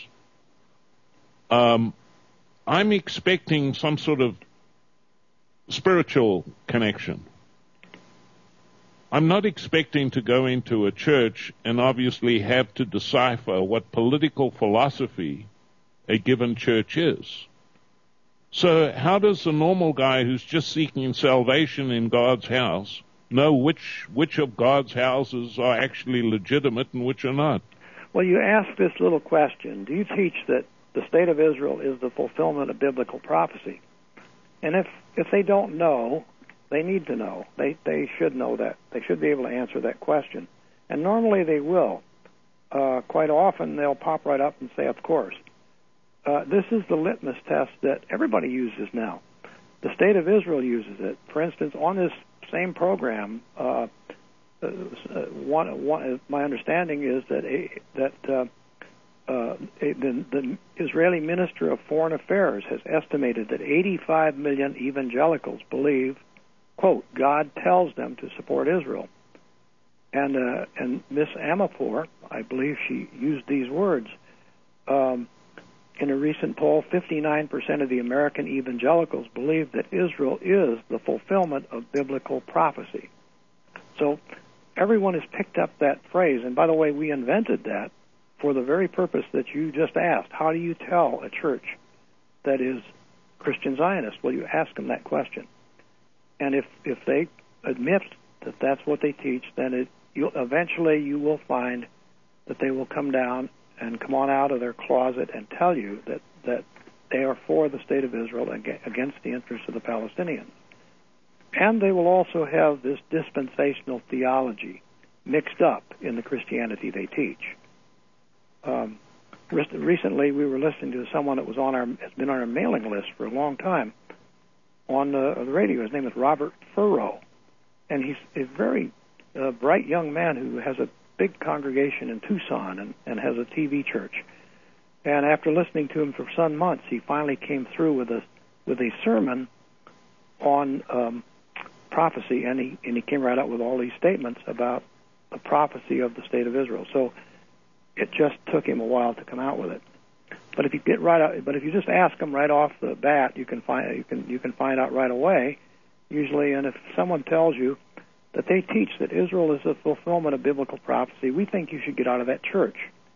um, I'm expecting some sort of spiritual connection. I'm not expecting to go into a church and obviously have to decipher what political philosophy a given church is. So how does a normal guy who's just seeking salvation in God's house know which which of God's houses are actually legitimate and which are not? Well, you ask this little question: do you teach that the state of Israel is the fulfillment of biblical prophecy? And if if they don't know, they need to know. They they should know that. They should be able to answer that question. And normally they will. Uh, quite often they'll pop right up and say, of course. Uh, this is the litmus test that everybody uses now. The State of Israel uses it. For instance, on this same program, uh, uh, one, one, my understanding is that a, that uh, uh, a, the, the Israeli Minister of Foreign Affairs has estimated that eighty-five million evangelicals believe, quote, God tells them to support Israel. And uh, and Miss Amanpour, I believe she used these words. Um, in a recent poll, fifty-nine percent of the American evangelicals believe that Israel is the fulfillment of biblical prophecy. So everyone has picked up that phrase. And by the way, we invented that for the very purpose that you just asked. How do you tell a church that is Christian Zionist? Well, you ask them that question. And if, if they admit that that's what they teach, then it, you'll, eventually you will find that they will come down and come on out of their closet and tell you that, that they are for the State of Israel against the interests of the Palestinians. And they will also have this dispensational theology mixed up in the Christianity they teach. Um, recently, we were listening to someone that was on our has been on our mailing list for a long time on the, the radio. His name is Robert Furrow, and he's a very uh, bright young man who has a big congregation in Tucson and, and has a T V church. And after listening to him for some months, he finally came through with a with a sermon on um, prophecy, and he and he came right out with all these statements about the prophecy of the State of Israel. So it just took him a while to come out with it. But if you get right out, but if you just ask them right off the bat, you can find you can you can find out right away, usually. And if someone tells you that they teach that Israel is the fulfillment of biblical prophecy, we think you should get out of that church.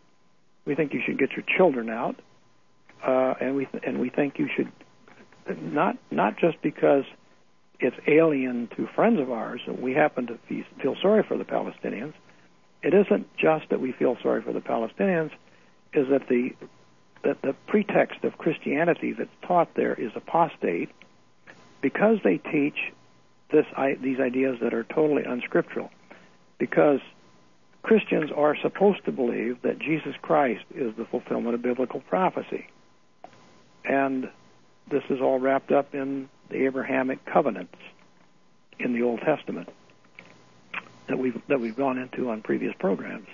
We think you should get your children out, uh, and we th- and we think you should not not just because it's alien to friends of ours. We happen to feel sorry for the Palestinians. It isn't just that we feel sorry for the Palestinians, is that the that the pretext of Christianity that's taught there is apostate, because they teach this I, these ideas that are totally unscriptural. Because Christians are supposed to believe that Jesus Christ is the fulfillment of biblical prophecy, and this is all wrapped up in the Abrahamic covenants in the Old Testament that we've that we've gone into on previous programs,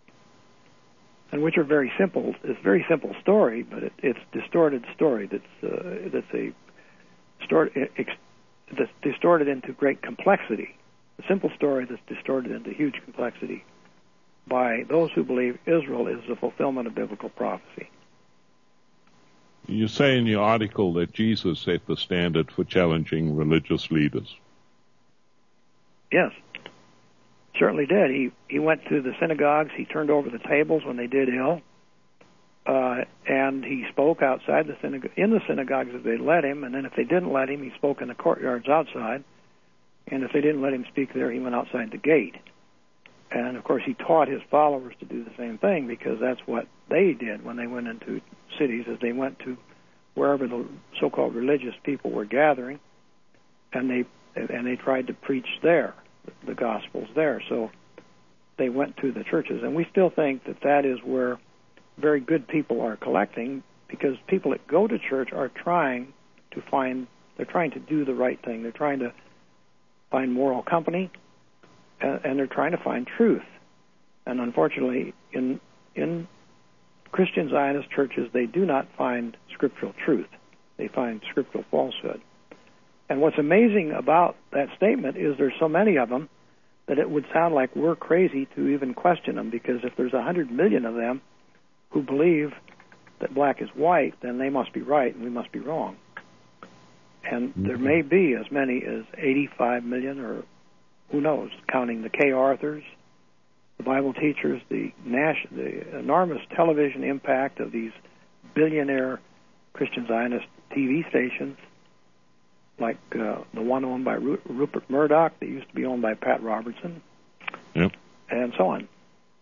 and which are very simple. It's a very simple story, but it, it's distorted story that's uh, that's a story that's distorted into great complexity, a simple story that's distorted into huge complexity by those who believe Israel is the fulfillment of biblical prophecy. You say in your article that Jesus set the standard for challenging religious leaders. Yes, certainly did. He he went to the synagogues. He turned over the tables when they did ill, uh, and he spoke outside the synagogue, in the synagogues if they let him. And then if they didn't let him, he spoke in the courtyards outside. And if they didn't let him speak there, he went outside the gate. And of course, he taught his followers to do the same thing, because that's what they did when they went into cities, as they went to wherever the so-called religious people were gathering, and they and they tried to preach there, the Gospels there. So they went to the churches, and we still think that that is where very good people are collecting, because people that go to church are trying to find, they're trying to do the right thing. They're trying to find moral company, and, and they're trying to find truth. And unfortunately, in in Christian Zionist churches, they do not find scriptural truth. They find scriptural falsehood. And what's amazing about that statement is there's so many of them that it would sound like we're crazy to even question them, because if there's a hundred million of them who believe that black is white, then they must be right and we must be wrong. And there may be as many as eighty-five million, or who knows, counting the Kay Arthurs, the Bible teachers, the, Nash, the enormous television impact of these billionaire Christian Zionist T V stations, like uh, the one owned by Ru- Rupert Murdoch that used to be owned by Pat Robertson, yep. and so on.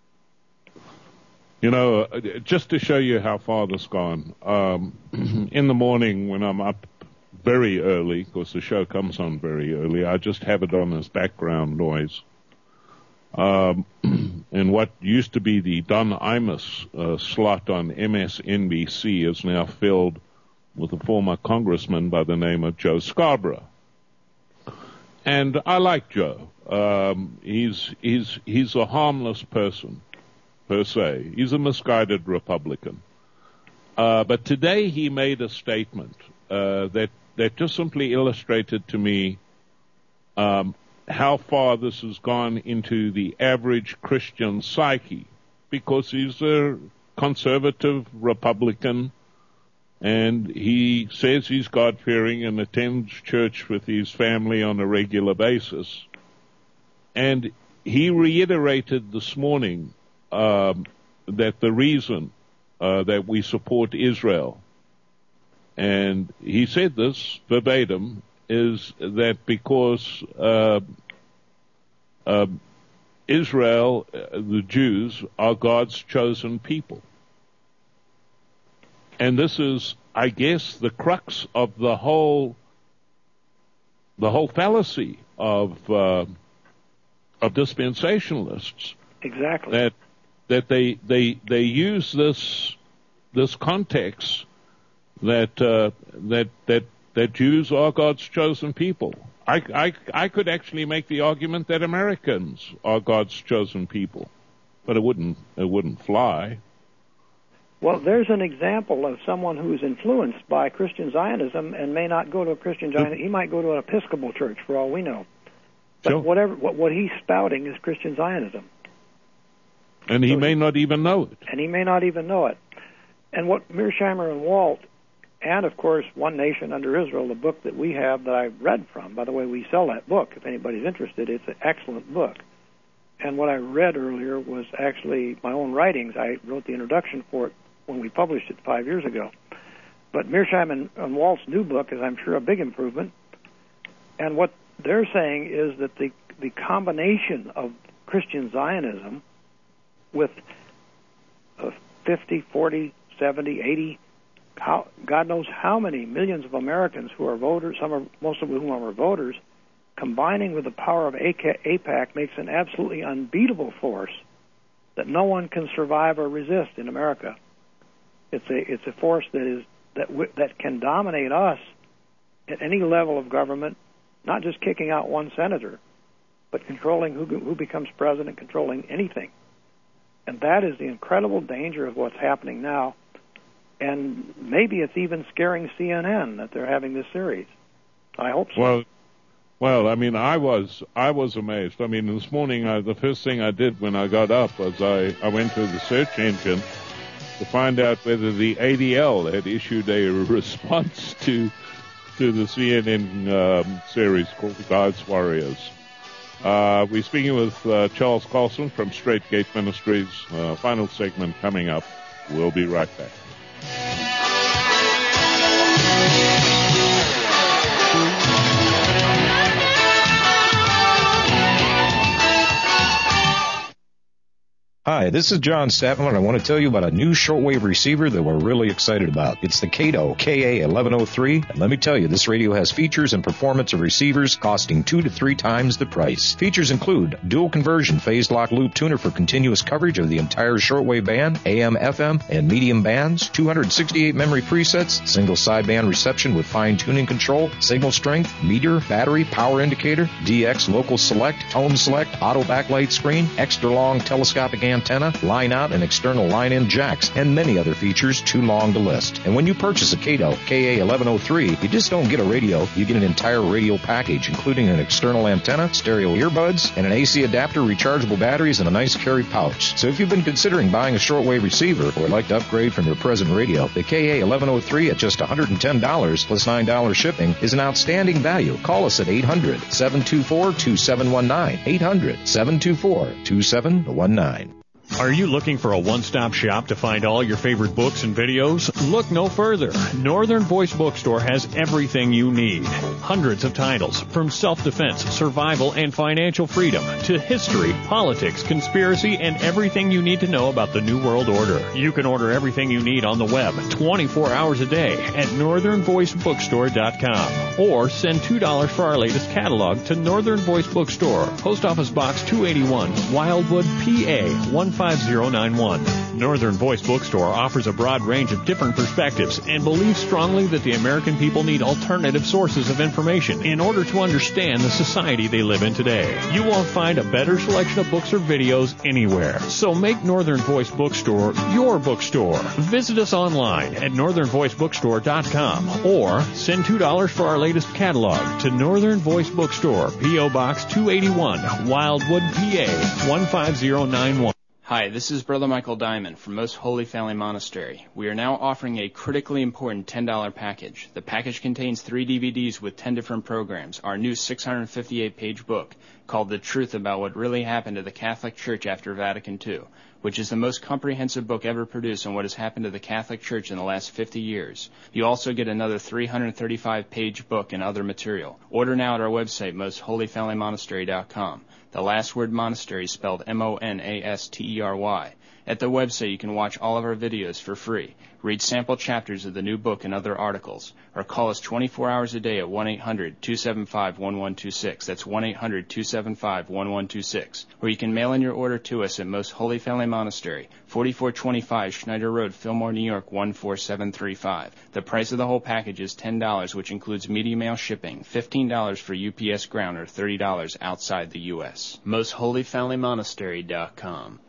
You know, uh, just to show you how far this gone, um, in the morning when I'm up very early, because the show comes on very early, I just have it on as background noise. Um, and what used to be the Don Imus uh, slot on M S N B C is now filled with a former congressman by the name of Joe Scarborough. And I like Joe. Um, he's he's he's a harmless person, per se. He's a misguided Republican. Uh, but today he made a statement uh, that that just simply illustrated to me um, how far this has gone into the average Christian psyche, because he's a conservative Republican, and he says he's God-fearing and attends church with his family on a regular basis. And he reiterated this morning um, that the reason uh, that we support Israel, and he said this verbatim, is that because uh, uh, Israel, uh, the Jews, are God's chosen people. And this is, I guess, the crux of the whole, the whole fallacy of uh, of dispensationalists. Exactly. That that they they they use this this context that uh, that that that Jews are God's chosen people. I, I I could actually make the argument that Americans are God's chosen people, but it wouldn't it wouldn't fly. Well, there's an example of someone who's influenced by Christian Zionism and may not go to a Christian Zionism. He might go to an Episcopal church, for all we know. But sure. whatever what, what he's spouting is Christian Zionism. And he so may he, not even know it. And he may not even know it. And what Mearsheimer and Walt, and of course One Nation Under Israel, the book that we have that I read from, by the way, we sell that book if anybody's interested. It's an excellent book. And what I read earlier was actually my own writings. I wrote the introduction for it when we published it five years ago. But Mearsheimer and, and Walt's new book is, I'm sure, a big improvement. And what they're saying is that the, the combination of Christian Zionism with uh, fifty, forty, seventy, eighty, how, God knows how many millions of Americans who are voters, some are, most of whom are voters, combining with the power of AIPAC makes an absolutely unbeatable force that no one can survive or resist in America. It's a it's a force that is that w- that can dominate us at any level of government, not just kicking out one senator, but controlling who who becomes president, controlling anything. And that is the incredible danger of what's happening now. And maybe it's even scaring C N N that they're having this series. I hope so. Well, Well, I mean, I was I was amazed. I mean, this morning, I, the first thing I did when I got up was I, I went to the search engine to find out whether the A D L had issued a response to to the C N N um, series called God's Warriors. Uh, we're speaking with uh, Charles Carlson from Straight Gate Ministries. Uh, final segment coming up. We'll be right back. Hi, this is John Statman, and I want to tell you about a new shortwave receiver that we're really excited about. It's the Kato K A eleven oh three, and let me tell you, this radio has features and performance of receivers costing two to three times the price. Features include dual conversion phase lock loop tuner for continuous coverage of the entire shortwave band, A M, F M, and medium bands, two hundred sixty-eight memory presets, single sideband reception with fine-tuning control, signal strength, meter, battery, power indicator, D X local select, tone select, auto backlight screen, extra long telescopic antenna, antenna, line-out and external line-in jacks, and many other features too long to list. And when you purchase a Kato K A eleven oh three, you just don't get a radio, you get an entire radio package, including an external antenna, stereo earbuds, and an A C adapter, rechargeable batteries, and a nice carry pouch. So if you've been considering buying a shortwave receiver or would like to upgrade from your present radio, the K A eleven oh three at just one hundred ten dollars plus nine dollars shipping is an outstanding value. Call us at eight hundred, seven two four, two seven one nine, eight hundred, seven two four, two seven one nine. Are you looking for a one-stop shop to find all your favorite books and videos? Look no further. Northern Voice Bookstore has everything you need. Hundreds of titles, from self-defense, survival, and financial freedom, to history, politics, conspiracy, and everything you need to know about the New World Order. You can order everything you need on the web twenty-four hours a day at northern voice bookstore dot com. Or send two dollars for our latest catalog to Northern Voice Bookstore, Post Office Box two eighty-one, Wildwood, P A one five zero nine one. Northern Voice Bookstore offers a broad range of different perspectives and believes strongly that the American people need alternative sources of information in order to understand the society they live in today. You won't find a better selection of books or videos anywhere. So make Northern Voice Bookstore your bookstore. Visit us online at northern voice bookstore dot com or send two dollars for our latest catalog to Northern Voice Bookstore, P O Box two eighty-one, Wildwood, P A one five zero nine one. Hi, this is Brother Michael Diamond from Most Holy Family Monastery. We are now offering a critically important ten dollars package. The package contains three D V Ds with ten different programs, our new six hundred fifty-eight page book called The Truth About What Really Happened to the Catholic Church After Vatican two, which is the most comprehensive book ever produced on what has happened to the Catholic Church in the last fifty years. You also get another three hundred thirty-five page book and other material. Order now at our website, most holy family monastery dot com. The last word monastery is spelled M O N A S T E R Y. At the website, you can watch all of our videos for free, read sample chapters of the new book and other articles, or call us twenty-four hours a day at one eight hundred, two seven five, one one two six. That's one eight hundred, two seven five, one one two six. Or you can mail in your order to us at Most Holy Family Monastery, forty-four twenty-five Schneider Road, Fillmore, New York, one four seven three five. The price of the whole package is ten dollars, which includes media mail shipping, fifteen dollars for U P S ground, or thirty dollars outside the U S most holy family monastery dot com.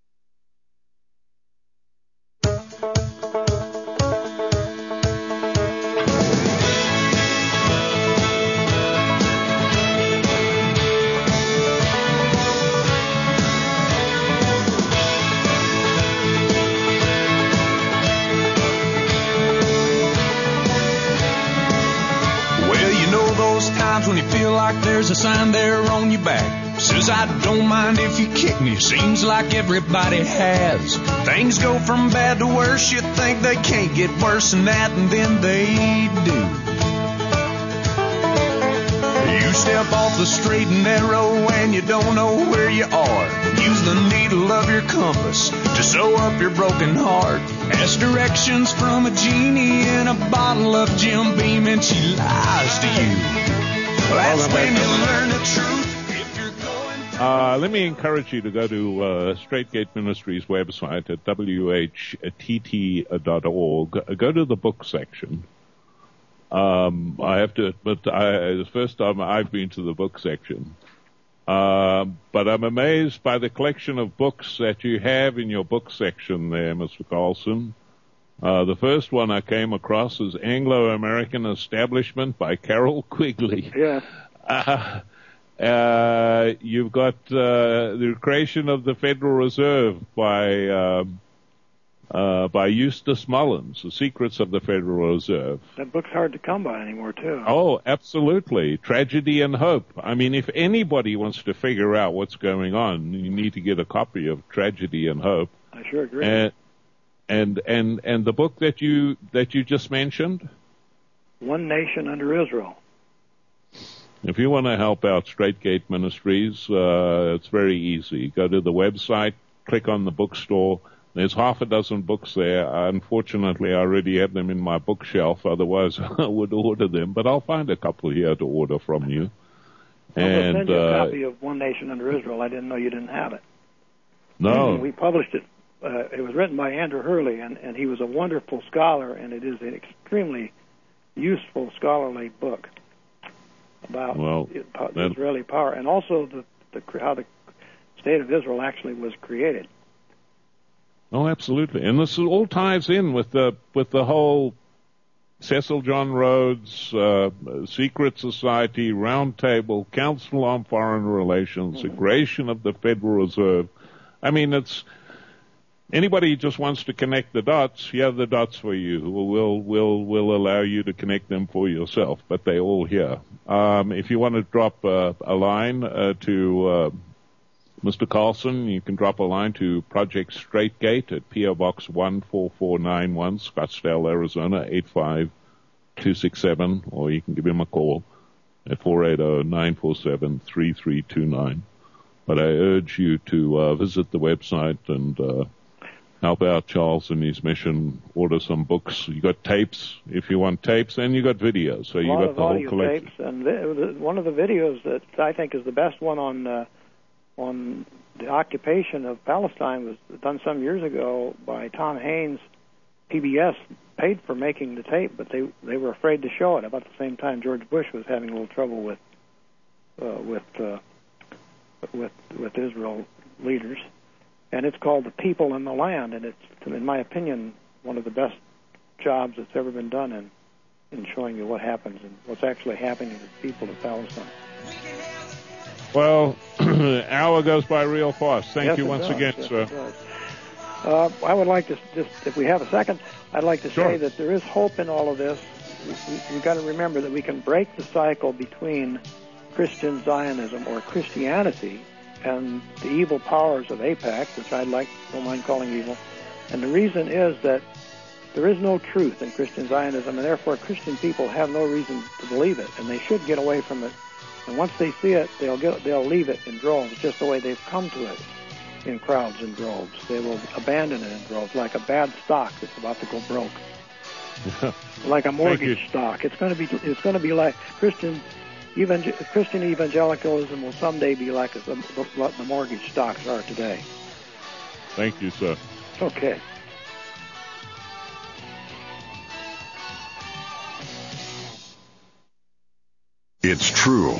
When you feel like there's a sign there on your back says I don't mind if you kick me, seems like everybody has. Things go from bad to worse, you think they can't get worse than that, and then they do. You step off the straight and narrow and you don't know where you are. Use the needle of your compass to sew up your broken heart. Ask directions from a genie in a bottle of Jim Beam and she lies to you. That's when you learn the truth. If you're going uh, let me encourage you to go to uh, Straight Gate Ministries website at w h t t dot org. Go to the book section. Um, I have to admit, I, the first time I've been to the book section. Uh, but I'm amazed by the collection of books that you have in your book section there, Mister Carlson. Uh, the first one I came across is Anglo-American Establishment by Carol Quigley. Yeah. Uh, uh, you've got uh, the creation of the Federal Reserve by um, uh, by Eustace Mullins, The Secrets of the Federal Reserve. That book's hard to come by anymore, too. Oh, absolutely. Tragedy and Hope. I mean, if anybody wants to figure out what's going on, you need to get a copy of Tragedy and Hope. I sure agree. And and and, and the book that you that you just mentioned? One Nation Under Israel. If you want to help out Straight Gate Ministries, uh, it's very easy. Go to the website, click on the bookstore. There's half a dozen books there. Unfortunately, I already have them in my bookshelf. Otherwise, I would order them. But I'll find a couple here to order from you. I'll and send you a uh, copy of One Nation Under Israel. I didn't know you didn't have it. No. We published it. Uh, it was written by Andrew Hurley, and, and he was a wonderful scholar, and it is an extremely useful scholarly book about well, the Israeli power, and also the, the how the state of Israel actually was created. Oh, absolutely, and this all ties in with the with the whole Cecil John Rhodes uh, Secret Society Roundtable Council on Foreign Relations, mm-hmm. the creation of the Federal Reserve. I mean, it's anybody who just wants to connect the dots. You have the dots for you. We'll we'll we'll allow you to connect them for yourself, but they're all here. Um, if you want to drop uh, a line uh, to uh, Mister Carlson, you can drop a line to Project Straight Gate at P O Box one four four nine one, Scottsdale, Arizona eight five two six seven, or you can give him a call at four eight zero, nine four seven, three three two nine. But I urge you to uh, visit the website and uh, help out Charles in his mission. Order some books. You got tapes if you want tapes, and you got videos. So you got the whole collection. Tapes, and the, one of the videos that I think is the best one on uh, on the occupation of Palestine was done some years ago by Tom Haynes. P B S paid for making the tape, but they they were afraid to show it. About the same time, George Bush was having a little trouble with uh, with uh, with with Israel leaders. And it's called The People and the Land, and it's, in my opinion, one of the best jobs that's ever been done in, in showing you what happens and what's actually happening to the people of Palestine. Well, hour goes by real fast. Thank yes, you once does. again, yes, sir. Uh, I would like to just, if we have a second, I'd like to sure. say that there is hope in all of this. We, we've got to remember that we can break the cycle between Christian Zionism or Christianity and the evil powers of AIPAC, which I like, don't mind calling evil. And the reason is that there is no truth in Christian Zionism, and therefore Christian people have no reason to believe it, and they should get away from it. And once they see it, they'll get, they'll leave it in droves, just the way they've come to it, in crowds and droves. They will abandon it in droves, like a bad stock that's about to go broke, like a mortgage stock. It's going to be it's going to be like Christian. Evangel- Christian evangelicalism will someday be like a, what the mortgage stocks are today. Thank you, sir. Okay. It's true.